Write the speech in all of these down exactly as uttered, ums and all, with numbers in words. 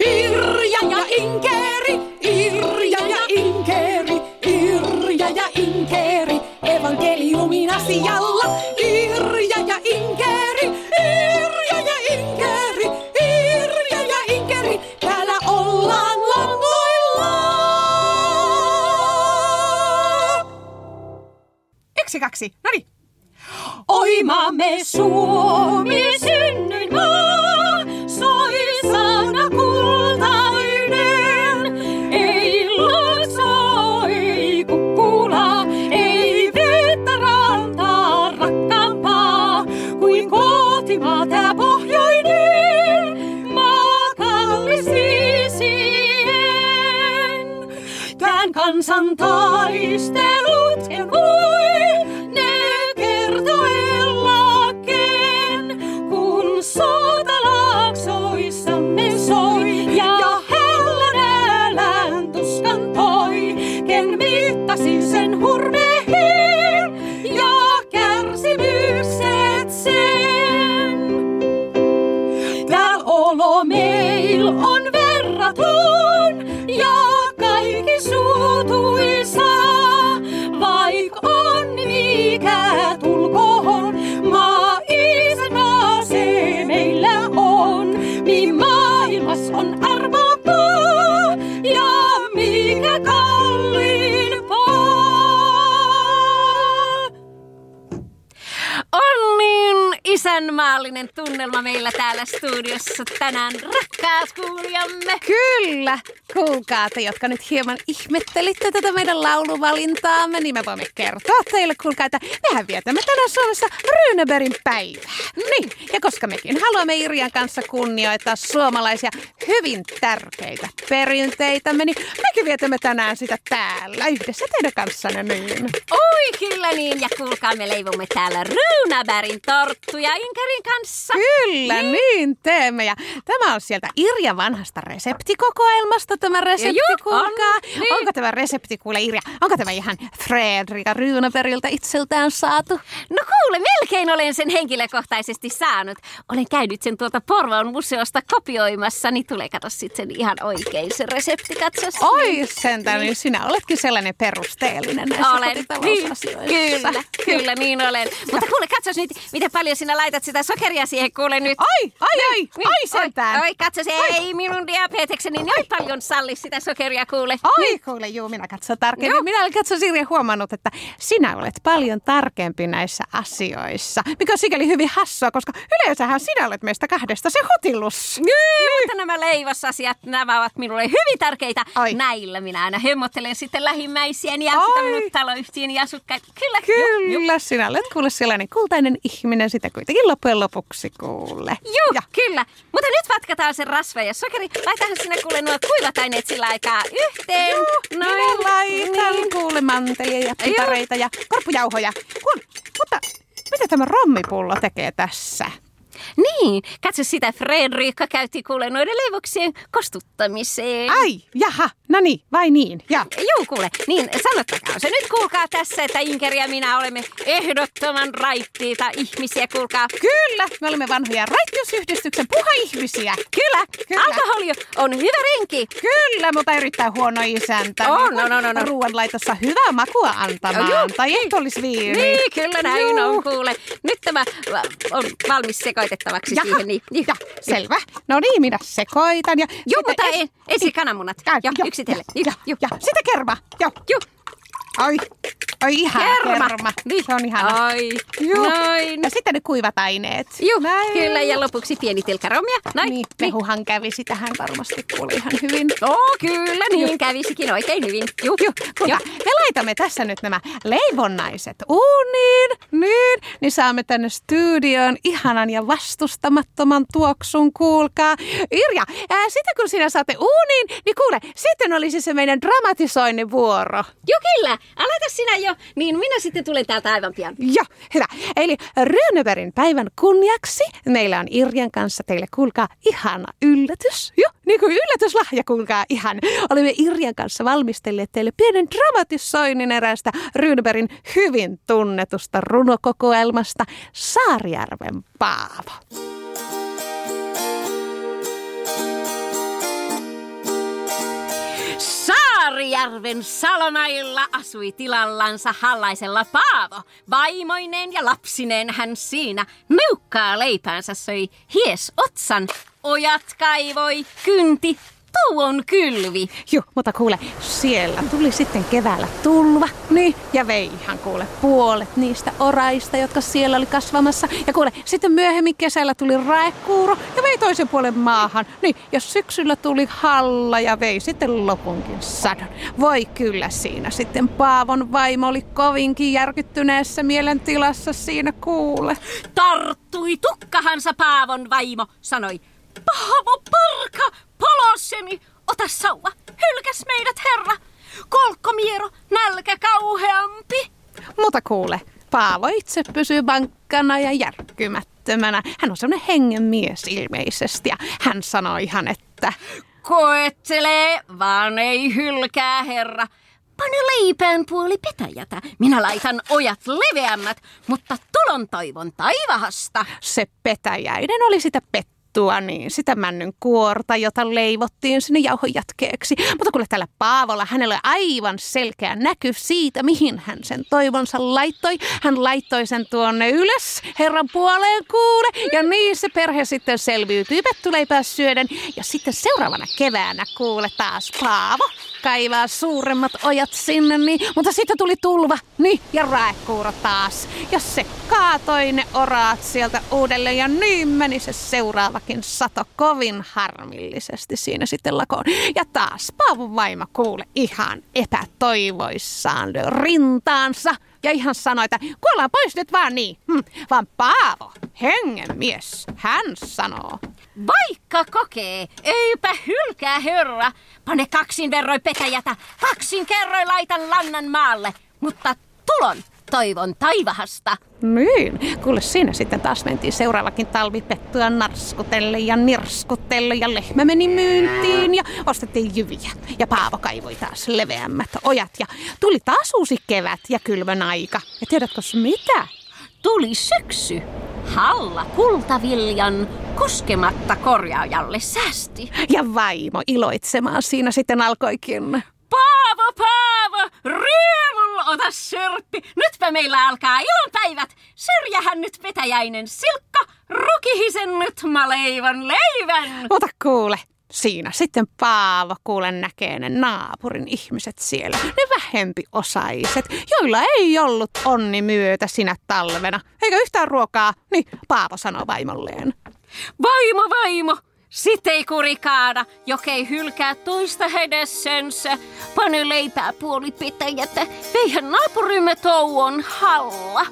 Irja ja Inkeri, Irja ja Inkeri, Irja ja Inkeri, evankeliumin asialla. Irja ja Inkeri, Irja ja Inkeri, Irja ja Inkeri, täällä ollaan langoilla. Yksi, kaksi, noniin. Oi maamme Suomi, synnyin maa, soi sana kultainen. Ei Loiso, ei kukkula, ei vettä rantaa rakkaampaa kuin kotimaa tää pohjoinen, maa kallis isien. Tän kansan taistelut en voi, ne kertoellaken, kun sotalaaksoissamme soi ja hellän älän tuskan toi, ken mittasin sen hurmeen ja kärsimykset sen. Tääl olo meil on verraton ja kaikki suutuisaa, vaik on mikä tulkoon, maa isänmaa se meillä on, mi maailmas on arvopaa ja mikä kalliimpaa. On niin isänmaallinen tunnelma meillä täällä studiossa tänään, rakkaat kuulijamme. Kyllä, kuulkaa te, jotka nyt hieman ihmettelitte tätä meidän lauluvalintaamme, niin me voimme kertoa teille, kuulkaa, että mehän vietämme tänään Suomessa Runebergin päivää. Niin, ja koska mekin haluamme Irjan kanssa kunnioittaa suomalaisia hyvin tärkeitä perinteitämme, niin mekin vietämme tänään sitä täällä yhdessä teidän kanssanne niin. Oi kyllä niin, ja kuulkaa, me leivomme täällä Runebergin torttuja Inkerin kanssa. Kyllä, niin. niin teemme. Ja tämä on sieltä Irjan vanhasta reseptikokoelmasta tämä resepti, Joo, kuulkaa. on, niin. Onko tämä resepti, kuule Irja, onko tämä ihan Fredrika Runebergiltä itseltään saatu? No kuule, melkein olen sen henkilökohtaisesti saanut. Olen käynyt sen tuolta Porvoon museosta kopioimassa, niin tulee kato sit sen ihan oikein se resepti, katsos. Oi sentään, niin sinä oletkin sellainen perusteellinen näissä olen, kotitalousasioissa. Niin, kyllä, kyllä niin olen. Mutta kuule, katsos nyt, miten paljon sinä laitat sitä sokeria siihen, kuule nyt. Ai, ai, ai, niin, ai sentään. Oi, oi katsos, ei minun diabetekseni niin paljon salli sitä sokeria, kuule. Oi, niin. kuule, juu, minä katson tarkemmin. Joo. Minä olen katso Sirja huomannut, että sinä olet paljon tarkempi näissä asioissa, mikä on sikäli hyvin hassua, koska yleensähän sinä olet meistä kahdesta se hutillus. Niin, mutta nämä leivosasiat, nämä ovat minulle hyvin tärkeitä. Ai. Näillä minä aina hemmottelen sitten lähimmäisiäni ja Ai. sitä minun taloyhtiöni asukkaita. Kyllä, Kyllä, sinä olet kuule sellainen kultainen ihminen sitä kuitenkin loppujen lopuksi kuule. Juu, Ja. kyllä. Mutta nyt vatkataan sen rasva ja sokeri. Laitahan sinä kuule nuo kuivat aineet sillä aikaa yhteen. Joo, minä laitan niin. kuule mantelia ja pipareita ja korppujauhoja. Kuule, mutta mitä tämä rommipullo tekee tässä? Niin, katso sitä Fredrikka käytti kuule noiden leivoksien kostuttamiseen. Ai, jaha, no niin, vai niin, ja. Joo, kuule, niin sanottakaa se nyt, kuulkaa tässä, että Inkeri ja minä olemme ehdottoman raittiita ihmisiä, kuulkaa. Kyllä, me olemme vanhoja raittiusyhdistyksen puha-ihmisiä. Kyllä, Kyllä. alkoholi on hyvä renki. Kyllä, mutta erittäin huono isäntä. On, Niin no, no, no, no. ruoanlaitossa hyvää makua antamaan. Joo. Tai ehtoollisviini. Niin, kyllä näin Juu. on, kuule. Nyt tämä on valmis sekoitettavaksi Jaha, siihen. Niin, niin. ja, selvä. No niin, minä sekoitan. Ja Joo, mutta es- ei, ensin kananmunat. Ja, Joo, jo, yksitellen. Ja, Joo, ja, ja sitten kerma. Joo. joo. Ai, ai ihan Kerma. kerma. Niin. Se on ihana. Ai, Joo. noin. Ja sitten ne kuivat aineet. Joo, Näin. kyllä. Ja lopuksi pieni tilkka romia. Noin. Niin, mehuhan kävisi tähän varmasti kuule ihan hyvin. Oh, kyllä, niin kävisikin oikein hyvin. Juh, juh, Mutta me laitamme tässä nyt nämä leivonnaiset uuniin, niin, niin saamme tänne studioon ihanan ja vastustamattoman tuoksun, kuulkaa. Irja, ää, sitten kun sinä saatte uuniin, niin kuule, sitten olisi se meidän dramatisoinnin vuoro. Joo, kyllä. Aloita sinä jo, niin minä sitten tulen täältä aivan pian. Joo, hyvä. Eli Runebergin päivän kunniaksi meillä on Irjan kanssa teille, kuulkaa, ihana yllätys. Joo, niin kuin yllätyslahja, kuulkaa, ihan. Olemme Irjan kanssa valmistelleet teille pienen dramatisoinnin eräästä Runebergin hyvin tunnetusta runokokoelmasta Saarijärven Paavo. järven salamailla asui tilallansa hallaisella Paavo. Vaimoineen ja lapsineen hän siinä meukkaa leipäänsä söi hies otsan. Ojat kaivoi, kynti, touon kylvi. Juh, mutta kuule, siellä tuli sitten keväällä tulva, niin, ja vei ihan kuule puolet niistä oraista, jotka siellä oli kasvamassa. Ja kuule, sitten myöhemmin kesällä tuli raekuuro ja vei toisen puolen maahan. Niin, ja syksyllä tuli halla ja vei sitten lopunkin sadon. Voi kyllä siinä sitten Paavon vaimo oli kovinkin järkyttyneessä mielentilassa siinä kuule. Tarttui tukkahansa Paavon vaimo, sanoi. Paavo parka, polosemi, ota sauva, hylkäs meidät herra. Kolkkomiero, nälkä kauheampi. Mutta kuule, Paavo itse pysyy vankkana ja järkkymättömänä. Hän on semmoinen hengenmies ilmeisesti ja hän sanoi ihan, että koettelee, vaan ei hylkää herra. Pane leipään puoli petäjätä. Minä laitan ojat leveämmät, mutta tulon toivon taivahasta. Se petäjäinen oli sitä pettä. Niin, sitä männyn kuorta, jota leivottiin sinne jauhon jatkeeksi. Mutta kuule tällä Paavolla hänellä oli aivan selkeä näky siitä, mihin hän sen toivonsa laittoi. Hän laittoi sen tuonne ylös Herran puoleen kuule. Ja niin se perhe sitten selviytyi pettuleipää syöden. Ja sitten seuraavana keväänä kuule taas Paavo kaivaa suuremmat ojat sinne. Niin, mutta sitten tuli tulva niin, ja raekuuro taas. Ja se kaatoi ne oraat sieltä uudelleen ja niin meni se seuraava. Sato kovin harmillisesti siinä sitten lakoon. Ja taas Paavon vaimo kuule ihan epätoivoissaan löi rintaansa. Ja ihan sanoi, että kuollaan pois nyt vaan niin. Hm, vaan Paavo, hengenmies, hän sanoo. Vaikka kokee, eipä hylkää herra. Pane kaksin verroin petäjätä, kaksin kerroin laitan lannan maalle. Mutta tulon toivon taivahasta. Niin, kuule siinä sitten taas mentiin seuraavakin talvi pettua narskutelle ja nirskutelle ja lehmä meni myyntiin ja ostettiin jyviä. Ja Paavo kaivoi taas leveämmät ojat ja tuli taas uusi kevät ja kylmän aika. Ja tiedätkö mitä? Tuli syksy. Halla kultaviljan koskematta korjaajalle säästi. Ja vaimo iloitsemaan siinä sitten alkoikin. Paavo, Paavo, riemulla ota sörppi. Nytpä meillä alkaa ilonpäivät. Syrjähän nyt petäjäinen silkka, rukihisen nyt mä leivon leivän. Ota kuule, siinä sitten Paavo kuule näkee ne naapurin ihmiset siellä. Ne vähempiosaiset, joilla ei ollut onni myötä sinä talvena. Eikä yhtään ruokaa, niin Paavo sanoo vaimolleen. Vaimo, vaimo. Sit ei kuri kaada, jokei hylkää toista hedessensä. Pane leipää puoli petäjätä, veihän naapurimme touon halla.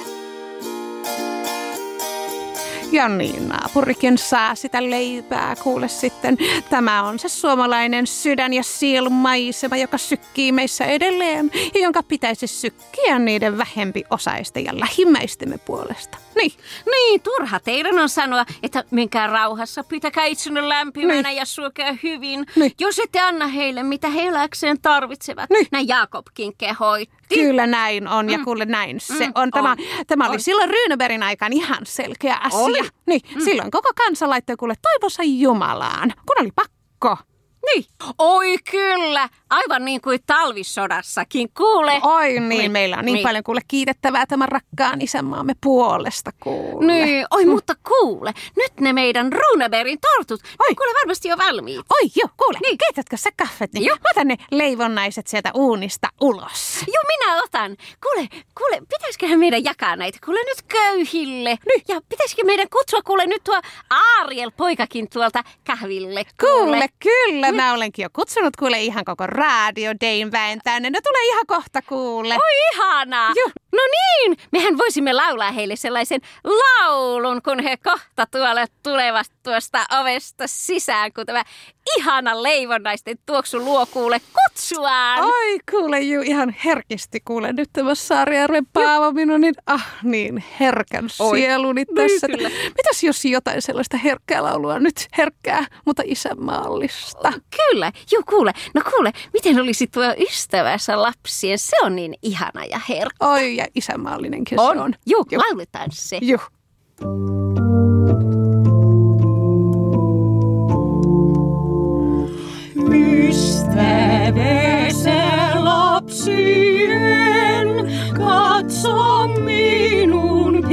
Ja niin, naapurikin saa sitä leipää, kuule sitten. Tämä on se suomalainen sydän- ja sielumaisema, joka sykkii meissä edelleen ja jonka pitäisi sykkiä niiden vähempiosaisten ja lähimmäistemme puolesta. Niin. Niin, turha teidän on sanoa, että menkää rauhassa, pitäkää itsenne lämpimänä niin. Ja syökää hyvin, niin. Jos ette anna heille, mitä he eläkseen tarvitsevat. Niin. Näin Jaakobkin kehoitti. Kyllä näin on, ja kuule näin se mm, on. Tämä, on. tämä oli on. Silloin Runebergin aikaan ihan selkeä asia. Oli. Niin, mm. Silloin koko kansa laittoi kuule toivonsa Jumalaan, kun oli pakko. Niin. Oi kyllä, aivan niin kuin talvissodassakin, kuule. Oi niin, niin. Meillä on niin, niin paljon kuule kiitettävää tämän rakkaan isänmaamme puolesta, kuule. Niin, oi mm. mutta kuule, nyt ne meidän Runebergin tortut, oi. Ne kuule varmasti jo valmiit. Oi joo, kuule, niin. Keitätkö sä kaffet, niin mä otan ne leivonnaiset sieltä uunista ulos. Joo, minä otan. Kuule, kuule, pitäisiköhän meidän jakaa näitä, kuule nyt köyhille. Niin. Ja pitäisikö meidän kutsua, kuule nyt tuo Ariel poikakin tuolta kahville, kuule. Kuule, kyllä. Mä olenkin jo kutsunut kuule ihan koko Radio Dayn väen tänne. Ne tulee ihan kohta kuule. Oi ihanaa. Juh. No niin, mehän voisimme laulaa heille sellaisen laulun, kun he kohta tuolle tulevat tuosta ovesta sisään, kun tämä ihana leivonnaisten tuoksu luo kuule kutsuaan. Oi kuule, juu, ihan herkisti kuule nyt tämä Saarijärven Paavo minun niin, ah niin herkän sieluni tässä. Niin, mitäs jos jotain sellaista herkkää laulua nyt herkkää, mutta isänmaallista? Kyllä, juu kuule, no kuule, miten olisi tuo ystävänsä lapsien, se on niin ihana ja herkkä. Oi ja isänmaallinenkin on. Se on. Juu, juu, lauletaan se. Juu. Ystävänsä lapsien, katso minun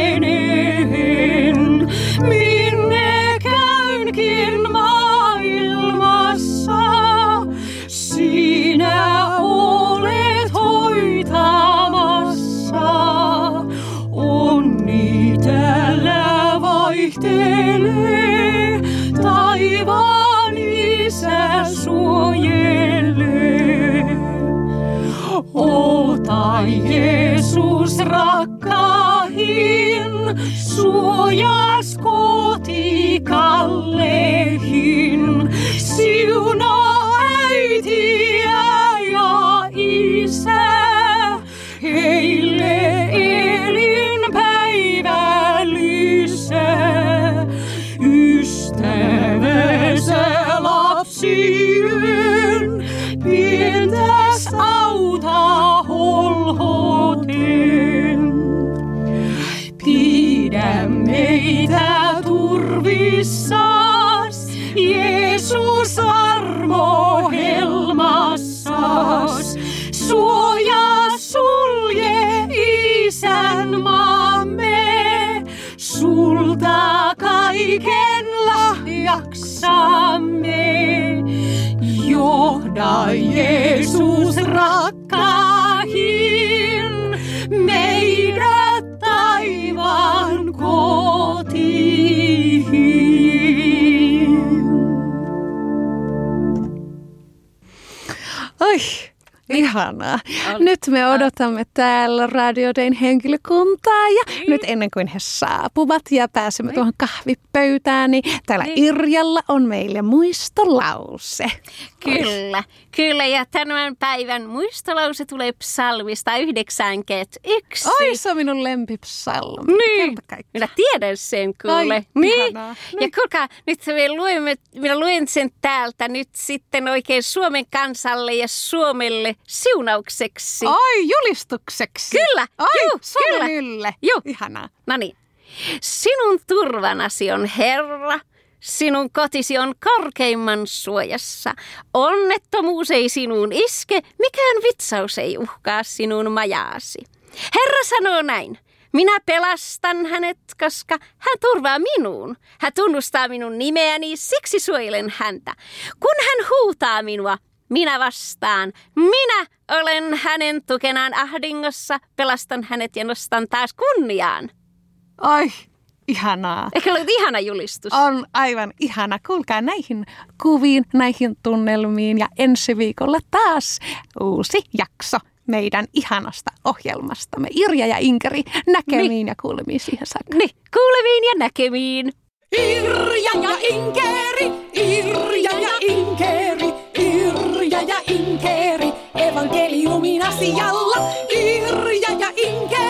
pienen, minne käynkin maailmassa. Sinä olet hoitamassa, onni täällä vaihtelee, taivaan Isä suojelee. Ota Jeesus rakkahin, suojas kotikalleihin, siunaa äitiä ja isä, heille elinpäivällysä, ystävänsä lapsien, pientäs auta holhoten. Pidä meitä turvissas, Jeesus armo helmassas. Suojaa sulje isänmaamme, sulta kaiken lahjaksamme. Johda Jeesus rakkaahin, meidät taivaan kotiin. Oi, ihanaa. Nyt me odotamme täällä Radio Dayn henkilökuntaa ja niin. Nyt ennen kuin he saapuvat ja pääsemme niin. tuohon kahvipöytään, niin täällä niin. Irjalla on meille muistolause. Kyllä, kyllä ja tämän päivän muistolause tulee psalmista yhdeksänkymmentäyksi. Oi, se on minun lempipsalmi. Niin, minä tiedän sen kuule. Ai, niin. niin. Ja kuulkaa, nyt me luemme, minä luen sen täältä nyt sitten oikein Suomen kansalle ja Suomelle siunaukseksi. Oi, julistukseksi. Kyllä, Oi, juu, Suomen kyllä. ylle. Juu. Ihanaa. No niin. Sinun turvanasi on Herra, sinun kotisi on korkeimman suojassa. Onnettomuus ei sinuun iske, mikään vitsaus ei uhkaa sinun majaasi. Herra sanoo näin. Minä pelastan hänet, koska hän turvaa minuun. Hän tunnustaa minun nimeäni, siksi suojelen häntä. Kun hän huutaa minua, minä vastaan. Minä olen hänen tukenaan ahdingossa, pelastan hänet ja nostan taas kunniaan. Oi, ihanaa. Eikö ole ihana julistus? On aivan ihana. Kuulkaa näihin kuviin, näihin tunnelmiin ja ensi viikolla taas uusi jakso meidän ihanasta ohjelmastamme. Irja ja Inkeri, näkemiin niin. ja kuulemiin siihen saakka. Niin, kuulemiin ja näkemiin. Irja ja Inkeri, Irja ja Inkeri, Irja ja Inkeri, evankeliumin asialla. Irja ja Inkeri.